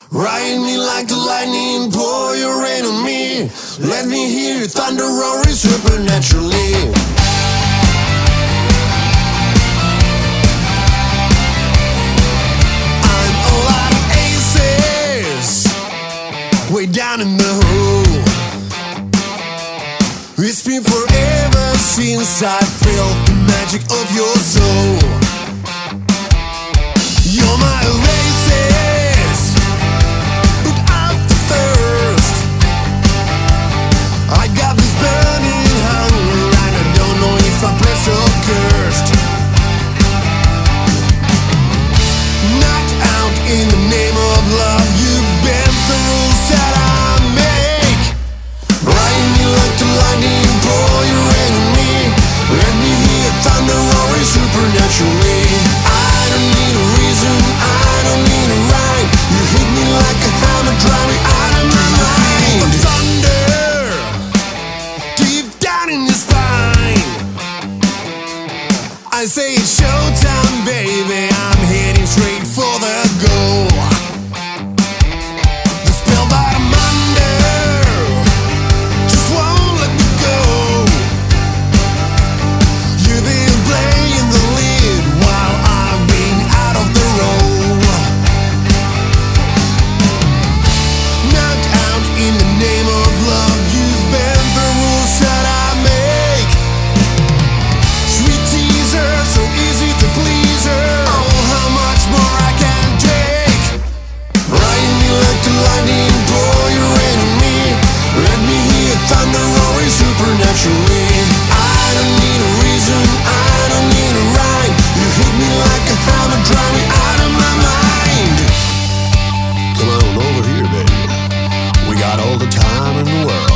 Ride me like the lightning, pour your rain on me. Let me hear your thunder roaring supernaturally. I'm all out of aces, way down in the hole. It's been forever since I felt the magic of your soul. You're my oasis, put out the thirst. I got this burning hunger and I don't know if I'm blessed or cursed. Knocked out in the name of love, you bent the rules that I make. Ride me like the lightning, pour your rain on me. Let me hear thunder roaring supernaturally. I don't need a reason, I don't need a rhyme. You hit me like a hammer, drive me out of my mind. The thunder, deep down in your spine. I say it's showtime, baby. I'm heading straight for the goal. The spellbound Monday just won't let me go. You've been playing the lead while I've been out of the role. Knocked out in the name of love, you bend the rules that I make. Sweet teaser, so easy to please her. Oh, how much more I can take. Ride me like the lightning, pour your rain on me. Let me hear thunder roaring supernaturally. I don't need a reason, I don't need a rhyme. You hit me like a hammer, drive me out of my mind. Come on over here, baby. We got all the time in the world.